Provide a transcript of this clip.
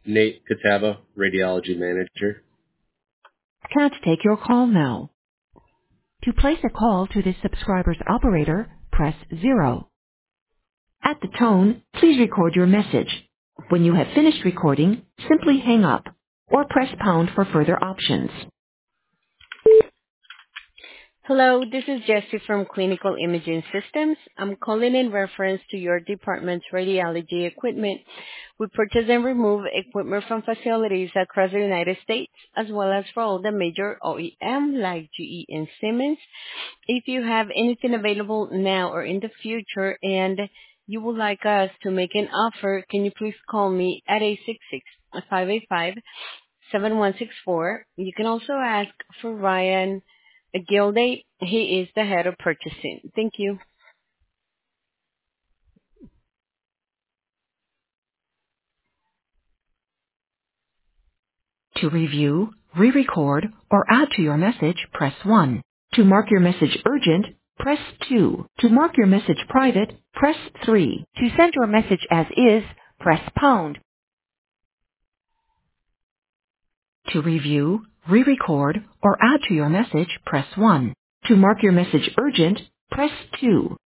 Nate Kataba, Radiology Manager. Can't take your call now. To place a call to this subscriber's operator, press 0. At the tone, please record your message. When you have finished recording, simply hang up or press pound for further options. Hello, this is Jessie from Clinical Imaging Systems. I'm calling in reference to your department's radiology equipment. We purchase and remove equipment from facilities across the United States, as well as for all the major OEM like GE and Siemens. If you have anything available now or in the future and you would like us to make an offer, can you please call me at 866-585-7164. You can also ask for Ryan Gilday. He is the head of purchasing. Thank you. To review, re-record, or add to your message, press 1. To mark your message urgent, press 2. To mark your message private, press 3. To send your message as is, press pound. To review, re-record, or add to your message, press 1. To mark your message urgent, press 2.